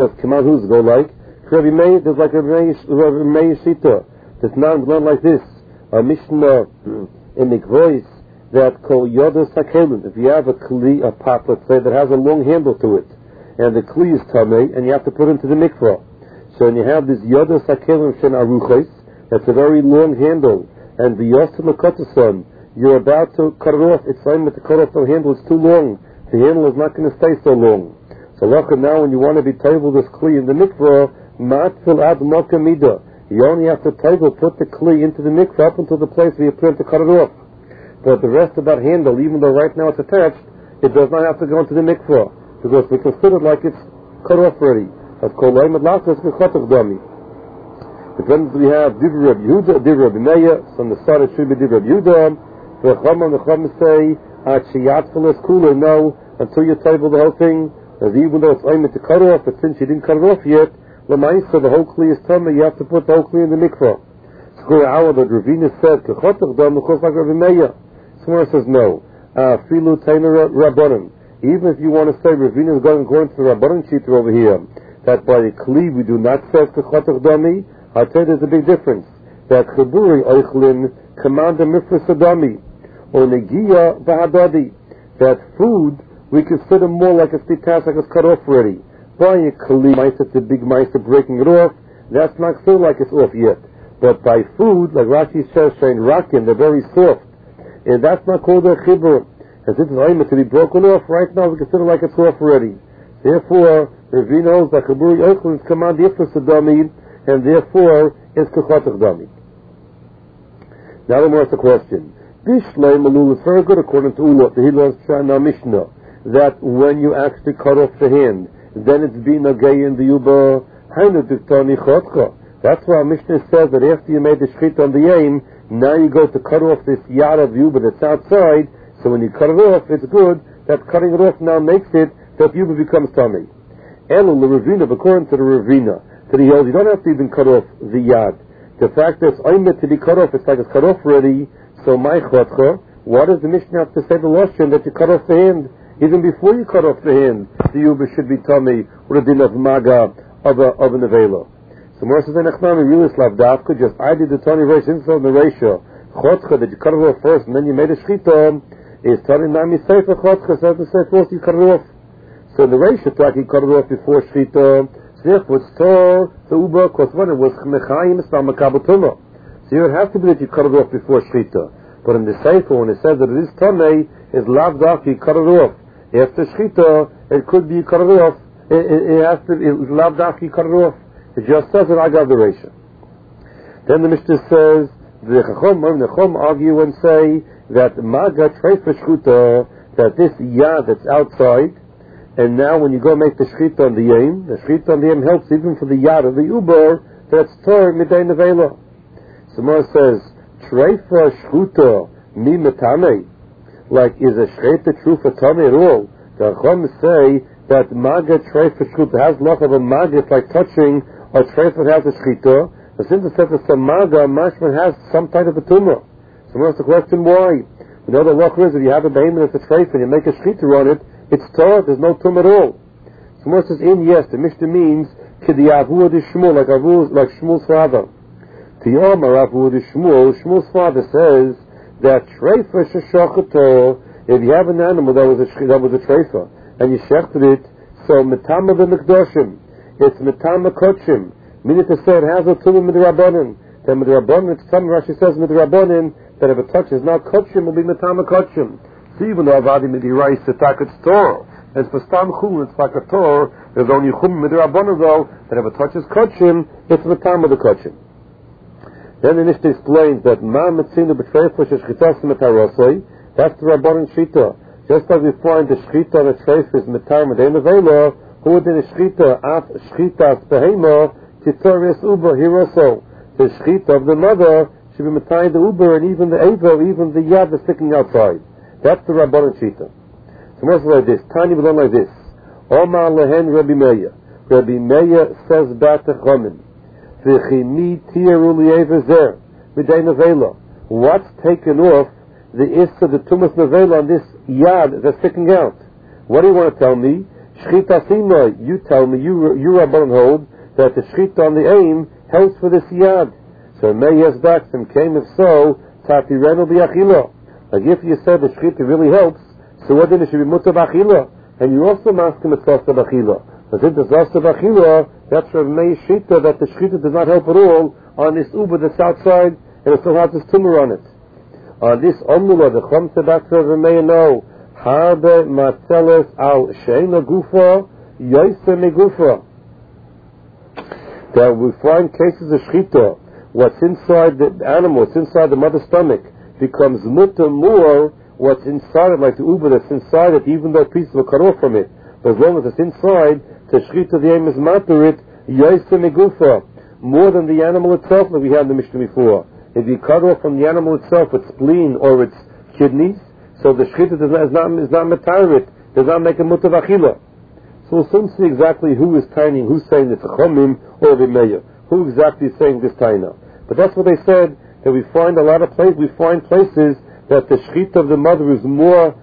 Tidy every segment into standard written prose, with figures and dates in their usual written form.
come out who's go like Rabbi Meir, there's like Rabbi Meir Shita. There's not like this. A Mishnah in the voice that call Yoda Sakelim. If you have a kli, a pot, let's say, that has a long handle to it, and the kli is tamei, and you have to put it into the mikvah. So when you have this Yoda Sakelim Shen Aruches, that's a very long handle, and the Yosim Akotason, you're about to cut it off. It's time to cut off the handle. It's too long. The handle is not going to stay so long. So now when you want to be table this kli in the mikvah, matfil ad mokamida. You only have to put the kli into the mikvah up until the place where you plan to cut it off. But the rest of that handle, even though right now it's attached, it does not have to go into the mikvah, because we consider it like it's cut off already. That's called loim ad lachos k'chotach dami. Depends if we have Divrei Rabbi Yehuda, Divrei Rabbi Meir. So on the side it should be Divrei Rabbi Yehuda. The Chacham say, at sheyatfil es kula, no, until you table the whole thing, as even though it's aimed to cut off, but since you didn't cut it off yet, Lamaisa, the whole kli is tummy, you have to put the whole kli in the mikvah. Skura Awa, the Ravina said, Kechotach dam, of course, like Rabbi Meir. Someone says no. Filu Tainer Rabbanim. Even if you want to say Ravina is going according to the Rabbanim cheater over here, that by the kli we do not say Kechotach dami, I'll tell you there's a big difference. That Chiburi Eichlin command the Mifras Adami, or Negiya Vahadadi. That food we consider more like it's detached, like it's cut off already. By a kli, it's a big mice breaking it off, that's not so like it's off yet. But by food, like Rashi says, Shein Rakim, they're very soft, and that's not called a chibur. As this is aimed to be broken off, right now we consider like it's off already. Therefore, Ravina knows that Chiburi Eichlin is command the Ifras Adami, and therefore it's Kechotach dami. Now let me ask the question. Bishlei Malul is very good according to Ulot, the Hilon's Shana Mishnah, that when you actually cut off the hand, then it's being a gay in the Yuba, Hainu Diktani Chotka. That's why Mishnah says that after you made the shchit on the aim, now you go to cut off this yard of Yuba that's outside, so when you cut it off, it's good, that cutting it off now makes it that Yuba becomes tummy. Elu, the Ravina, according to the Ravina, that he holds, you don't have to even cut off the yard. The fact that it's aimed to be cut off, it's like it's cut off already, so my chotcha, what does the Mishnah have to say the Lashon that you cut off the hand? Even before you cut off the hand, the Yuba should be tummy, with a din of maga, of an avela. So Mor says, Nechnami, really slav dafka, just I did the Tony race inside the ratio. Chotcha, that you cut it off first, and then you made a shchita, is Tony Nami Sefer Chotcha, says the Sefer first you cut it off. So in the ratio, you cut it off before shchita, so therefore it's Tor, the Uba, because when it was Chmechayim, it's not Makabutuma. So here it has to be that you cut it off before shchita. But in the Sefer, when it says that it is Tony, is lav dafka, you cut it off. After shchita, it could be cut it off. It has to. It's lav dafki cut it off. It just says it. I got the ratio. Then the Mishnah says the Chacham argue and say that maga treifa shchuta, that this yad that's outside, and now when you go make the shchita on the shchita on the yam helps even for the yad of the uber that's tor midei nevela. Somewhere says treifa shchuta mi metame. Like, is a shchita true for tummy at all? The Chacham say that maga treifa shchuta has loch of a maga, it's like touching a treifa that has a shchita. But since it says it's a maga, mashman has some type of a tumor. So what's the question why? We know the loch is if you have a behemoth that's a treifa and you make a shchita on it, it's torah, there's no tumor at all. So what says in yes, the Mishnah means k'di'avu de Shmuel, like Shmuel's father. Tiyomar avu de Shmuel's father says that treifa sheshachato, if you have an animal that was a treifa, and you shechted it, so metama v'mekdoshim, it's metama kodshim, meaning to say it has a tumah midrabanan. Then midrabanan, it's some Rashi says midrabanan, that if it touches not kodshim, it will be metama kodshim. So even though avadi midirais it's Torah, and for stam chum, it's like a Torah, there's only chum midrabanan though, that if it touches kodshim, it's metama the kodshim. Then the Mishnah explains that ma mitzinu b'treifa sheshchitas metarosoi, that's the Rabbanan Shita. Just as we find the shchita on a treifa is metar medei nevela, who would in the shchita af shchitas behema titoris uber here also. The shchita of the mother should be metar the uber and even the eva, even the yad that's sticking outside. That's the Rabbanan Shita. So most like this. Tani we learn like this. Omar lehen Rabbi Meir. Rabbi Meir says back to Chachamim. V'chini tiru li'evezer midei nevela. What's taken off the issa, the tumas nevela on this yad that's sticking out? What do you want to tell me? Shchita Simai, you tell me, you Rabban hold, that the Shchita on the aim helps for this Yad. So may yes back some came if so, Tatirenu Biachila. Like if you said the Shchita really helps, so what then it should be Mutter Bachila? And you also mask him at Zasta Bachila. But in the Zasta Bachila, that's Rav Meir Shita, that the Shchita does not help at all on this Uber that's outside, and it still has this tumor on it. On this Omnula, the Chom Tzedakah Rav Meir no, Harbe Matzeles al Sheina Gufa, Yoise Megufa. That we find cases of Shchita, what's inside the animal, what's inside the mother's stomach, becomes mutter more what's inside it, like the uber that's inside it, even though pieces are cut off from it. But as long as it's inside, the Shchita, the aim is matter it, Yoise Megufa, more than the animal itself that we had in the Mishnah before. If you cut off from the animal itself its spleen or its kidneys, so the Shchita is not matarit, does not make a mutter v'achila. So we'll soon see exactly who is taining, who's saying this, Chomim or the Meir. Who exactly is saying this taina. But that's what they said, that we find a lot of places, we find places that the Shchita of the mother is more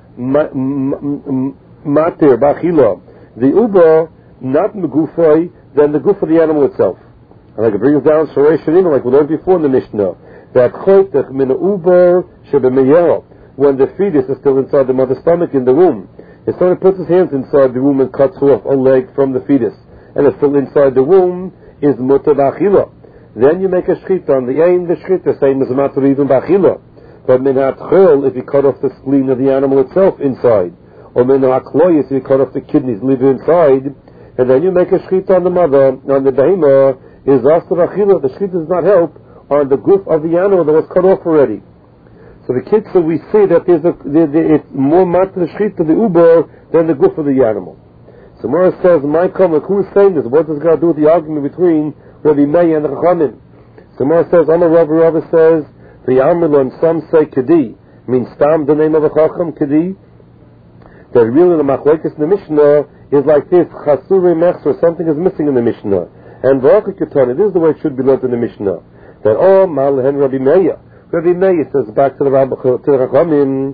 matir, b'achila. The uba, not megufay, than the goof of the animal itself. And I can bring it down, Shorei Shanina, like we learned before in the Mishnah, that choytech min uba shebemeyera, when the fetus is still inside the mother's stomach in the womb. If someone puts his hands inside the womb and cuts off a leg from the fetus, and it's still inside the womb, is mutar b'achila. Then you make a shchita on the aim, the shchita, same as a matter even b'achila. But min ha'tchil, if you cut off the spleen of the animal itself inside, or min ha'kloyis, if you cut off the kidneys, leave it inside, and then you make a shchita on the mother, on the behemah, is asta b'achila. The shchita does not help on the goof of the animal that was cut off already. So the kids, so we see that it's more matter the shchita, the uber, than the goof of the animal. So Mora says, my comment, who is saying this? What does God do with the argument between Rabbi Meir and the Chachamim? So Mora says, Amar Rabbi says, the Amilon, some say Kedi, means Stam, the name of a Chacham, Kedi. That really the Machlokes in the Mishnah is like this, Chasuri Mechs, or something is missing in the Mishnah. And Baruch Keton, it is the way it should be learned in the Mishnah. That, oh, Malhen Rabbi Meir. Rabbi Meir says back to the Chachamim,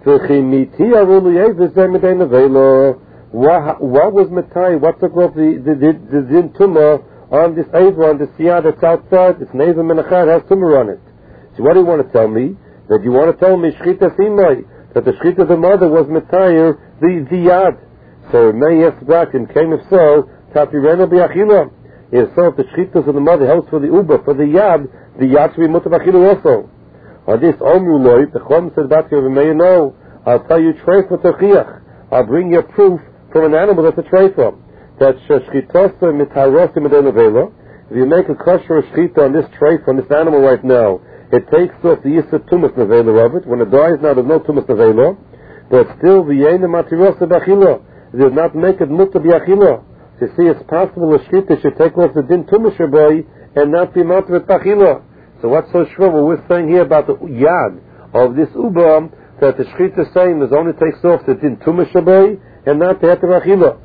what was Matai? What took off the din tumor on this Ava, on the siyah that's outside? It's Neva Menachad, has tumor on it. So what do you want to tell me? That you want to tell me Shchita Simai, that the Shchita of the mother was Matai, the Yad. So Meir back and came if so, Tapirena Biachila. If so, if the Shchitas of the mother helps for the Uber, for the Yad should be Mutar B'achila also. On this Omruloi, the Chom said back to Meir, no, I'll tell you treif for Terchiach. I'll bring you proof from an animal that's a treifa. That shchitasa mitarosim medenavela. If you make a kosher shchita on this treifa, on this animal right now, it takes off the yisur tumas nevela of it. When it dies now, there's no tumas nevela, but still the yena matirosa b'achila. It does not make it mutar b'achila. So you see, it's possible a shchita should take off the din tumas shabai and not be matar b'achila. So what's so shver? What we're saying here about the yad of this uba, that the shchita saying is only takes off the din tumas shabai and not the heter achila.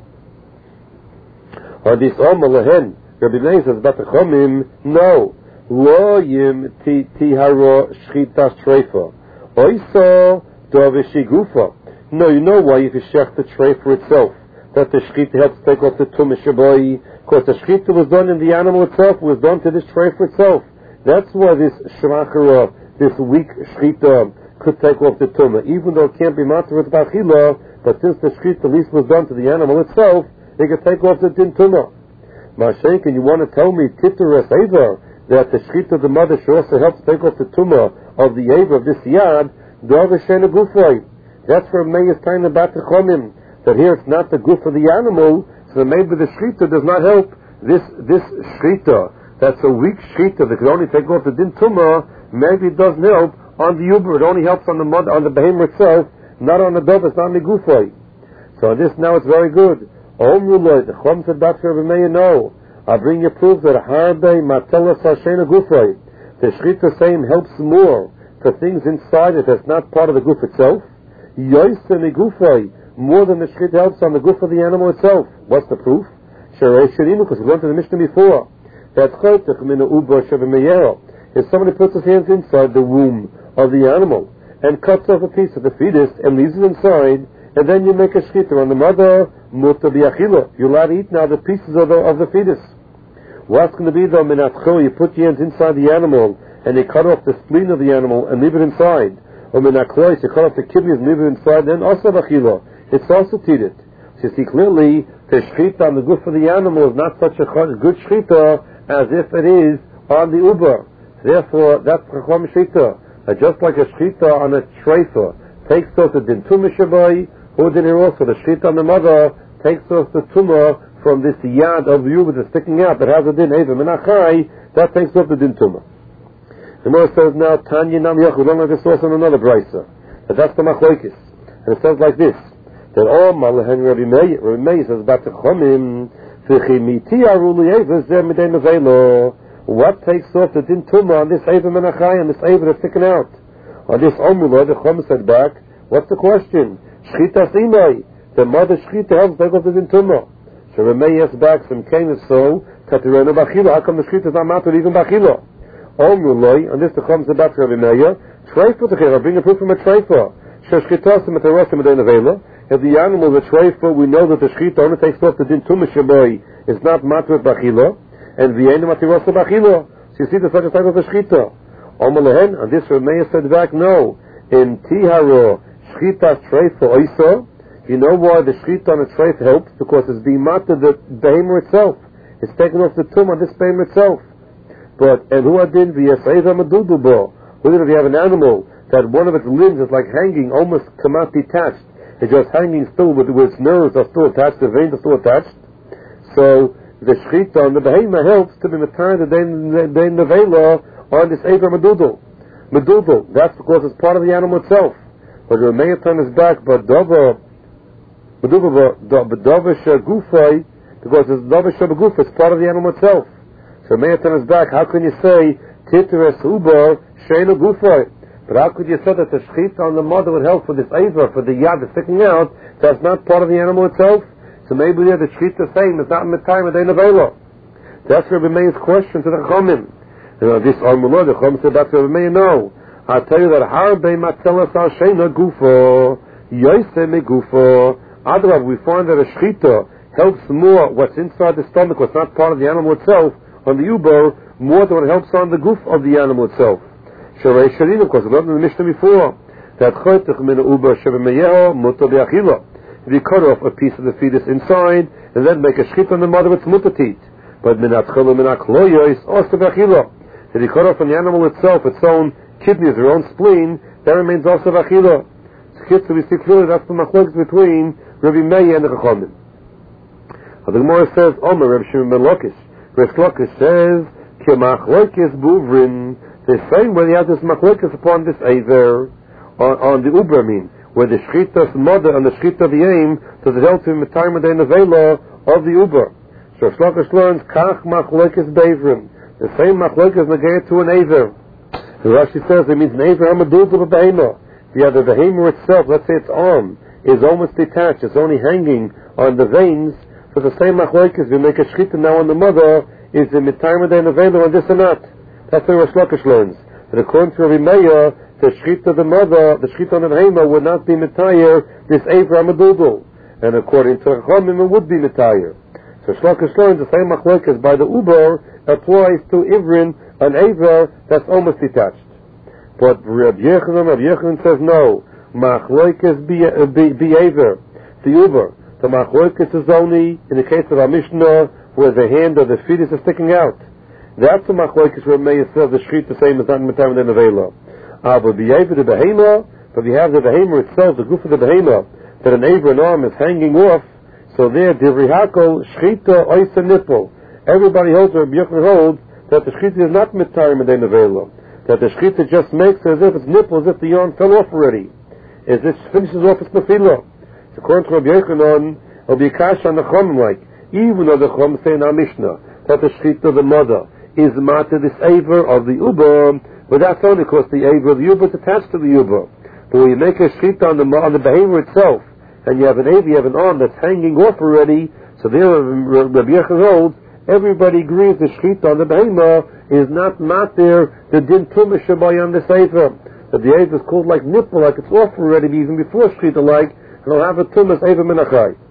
On this Omalahen, Rabbi Meir says about the Chomim, no. Lo yim tiharo shchitas treifa. Oiso doveshigufa. No, you know why you can shech the treifa itself. That the shchita helps take off the tumah shabai. Because the shchita was done in the animal itself, was done to this treifa itself. That's why this shmachara, this weak shchita, could take off the tumah. Even though it can't be matzah with b'achila, but since the shchita at least was done to the animal itself, they can take off the din tumah. Mashenk, and you want to tell me titeres eva, that the shchita of the mother should also help to take off the tumah of the eva of this yad, doveshena gufay. That's where Meir is talking about the chomim, that here it's not the goof of the animal, so maybe the shchita does not help this shchita. That's a weak shchita that can only take off the din tumah. Maybe it doesn't help on the uber. It only helps on the mother, on the behemoth itself, not on the dove. It's not megufay. So on this now it's very good. Omruloi, the Chom said back to Rabbi Meir, no. I'll bring you proof that harbe matela sashena gufay. The shchita saying helps more for things inside it that's not part of the goof itself. Yoise megufay, more than the shchita helps on the goof of the animal itself. What's the proof? Sharei Shirinu, because we went to the Mishnah before. That's chotech mina uba shavimeyero. If somebody puts his hands inside the womb of the animal and cuts off a piece of the fetus and leaves it inside, and then you make a shchita on the mother muta biachila. You're allowed to eat now the pieces of the fetus. What's going to be though minatcho? You put your hands inside the animal and you cut off the spleen of the animal and leave it inside. Or minaklois, you cut off the kidneys and leave it inside. Then also bachila. It's also teated. So you see clearly the shchita on the goof of the animal is not such a good shchita as if it is on the uber. Therefore, that's chacham shchita. Just like a shchita on a treifa takes off the din tumah shabai, who did here also the shchita on the mother takes off the tumah from this yad of the uber that's sticking out that has a din eva menachai, that takes off the din tumah. The Gemara says now Tanya Nam Yach. We learn like this also in another brisa. That's the machlokes, and it says like this: that all Malahen Rabbi Meir says about the chomim v'chimiti aruli eva zeh midei nevelo. What takes off the din tumah on this eva menachai and this eva that's sticking out? On this omula, the chom said back, what's the question? Shchita simai. The mother shchita helps take off the din tumah. So Rabbi Meir asks back, some came so katirenu bachila. How come the shchita is not matter even bachila? Omuloi, and this the chom said back to Rabbi Meir. Treifa techera. Bring a proof from a treifa. Shechchitasim eterosim midei nevela. If the animal is a treifa, we know that the shchita only takes off the din tumah shabai. It's not matter bachila. And v'yeinu matirosa bachila. So you see the such a type of a shchita. Omalehen, and this Rabbi Meir said back, no. In tiharo shchita treifa oisa. You know why the shchita on a treifa helps? Because it's being matter the behemoth itself. It's taking off the tumah on this behemoth itself. But and who adin v'yaseiva madudubo? Who if you have an animal that one of its limbs is like hanging, almost kamat detached. It's just hanging still with its nerves are still attached, the veins are still attached. So the shchita on the behemoth helps to be matar the dein nevela on this eiver madudul. Madudul. That's because it's part of the animal itself. But the Meir turn is back, but dava shagufay, because it's dava shagufay, it's part of the animal itself. So Meir turn is back. How can you say titeres uber sheinu gufay? But how could you say that the shchita on the mother would help for this eiver, for the yad that's sticking out? That's not part of the animal itself. So maybe the shchita saying it's not in the time of the nevela. That's Rabbi Meir's question to the chomim. This Armullah, the Chom said back to Rabbi Meir, no. I'll tell you that Harbe Matzelas Al Sheina Gufo, Yoseh Me Gufo. Otherwise, we find that a shchita helps more what's inside the stomach, what's not part of the animal itself, on the uber, more than what helps on the goof of the animal itself. Sharei Sharin, of course, we learned in the Mishnah before, that Choytech Min Uber Shebemeyeho Muta Be'achila. If you cut off a piece of the fetus inside, and then make a shchita on the mother, it's mutatit. But Minat Cholo Minat Chloyo is also Be'achila. If you cut off from the animal itself, its own kidneys, its own spleen, that remains also bachila. So we see clearly that's the machlokes between Rabbi Meir and the Chachamim. The Gemara says, Omer Rabbi Shimon ben Lakish. Rabbi Lakish says, Ki machlokes buvrin. The same way he has this machlokes upon this aver, on the uber where the shchita's mother and the shchita the aim, does it help him with time of the nevela of the uber. So Rabbi Lakish learns, Kach machlokes bevrin. The same machlokes negate to an aver. The Rashi says it means an aver hamadud of a behemoth. If you have the behemoth itself, let's say its arm is almost detached, it's only hanging on the veins. So the same machlokes, we make a shchita now on the mother, is the mitayim and avelo and this and that. That's what Rosh Lakish learns. That according to Rabbi Meir, the shchita of the mother, the shchita on the behemoth would not be mitayir this aver hamadud. And according to Chachamim, it would be mitayir. So Shlokish learns the same machlokes by the uber applies to ivrin, an aver that's almost detached. But Rabbi Yechanan says no. Machlokes be aver, the uber. The machlokes is only in the case of our Mishnah where the hand of the fetus is sticking out. That's the machlokes where Meir says the shchita the same as not in the time of the nevela. But be aver the behemoth, but we have the behemoth itself, the goof of the behemoth, that an aver, an arm is hanging off. So there, Divrei Hakol, shchita, oisa nipple. Everybody holds, or Rabbi Yochanan holds, that the shchita is not mitayim and nevela. That the shchita just makes as if it's nipple, as if the yarn fell off already. As it finishes off its nefila. So according to Rabbi Yochanan, it'll be a kash on the chom, like, even though the chom say in our Mishnah, that the shchita of the mother is mata this aver of the uber, but that's only because the aver of the uber is attached to the uber. But when you make a shchita on the behemoth itself, and you have an aver, you have an arm that's hanging off already, so there Rabbi Yochanan holds, everybody agrees the shchita on the behemoth is not matir the din tumah shabai on this aver. That the aver is called like nipple, like it's off already, even before shchita, like, and it'll have a tumah aver minachai.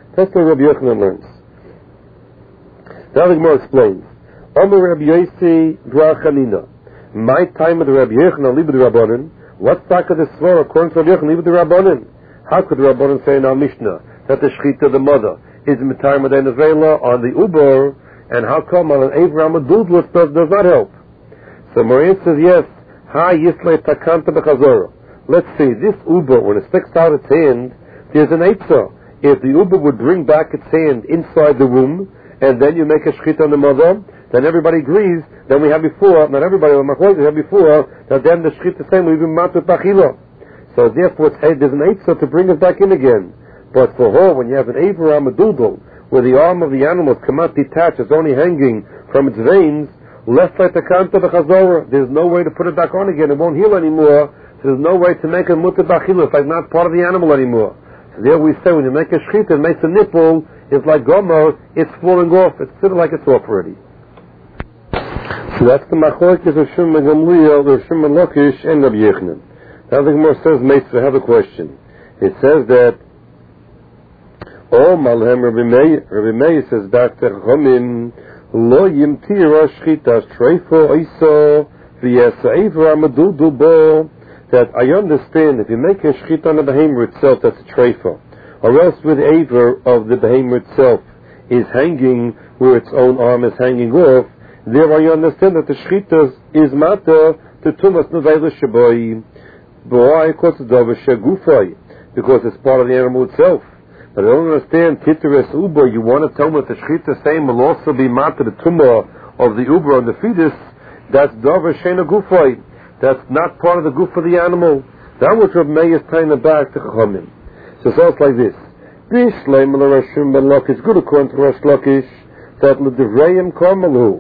That's what Rabbi Yochanan learns. Now the Gemara explains. Omer Rabbi Yossi Brachanina. My time of the Rabbi Yochanan Libud Rabbanan. What's the Svara according to Rabbi Yochanan Libud Rabbanan? How could the Rabbanan say in our Mishnah that the Shechita, the mother, is in the time of the Nevela on the Uber, and how come on an Avraham Adudlut does not help? So Maria says yes. Ha Yisle Takanta Bechazora. Let's see, this Uber, when it sticks out its hand, there's an Eitzah. If the Uber would bring back its hand inside the womb, and then you make a Shechita on the mother, then everybody agrees, then we have before, not everybody, but we have before, that then the Shechita same will be Matut Bachila. So therefore there's an Eitzah to bring it back in again. But for her, when you have an Avraham Adudul, where the arm of the animal cannot detach, it's only hanging from its veins, left like the Kanta B'chazora, there's no way to put it back on again, it won't heal anymore, so there's no way to make a Mutter Bachila, it's like not part of the animal anymore. So there we say, when you make a Shechita, it makes a nipple, it's like Gomer, it's falling off, it's sort of like it's off already. So that's the Machlokes of Shimon Gamliel, or Shimon Lakish, and Rabbi Yochanan. Now the Gemara says, Meitz, I have a question. It says that Malhem Rabbi Meir says back to Chomim, Lo Yimtira Shchita Treifo Iso V'yesa Avraham Adudu Bo. That I understand if you make a Shchita on the behemoth itself, that's a Treifo. Or else with Aver of the behemoth itself is hanging where its own arm is hanging off, there I understand that the Shchita is Mata to Tumas Nevela Shabbai. Boy, because it's part of the animal itself. But I don't understand, Kitteres Uber, you want to tell me that the Shechita same will also be Mata, the tumor of the Uber on the fetus, that's Dover Shena Gufay. That's not part of the goof of the animal. That was Rabbi Meir is tying it back to Chachamim. So it's like this. It's good according to Rosh Lakish that L'Divrayim Karmelu.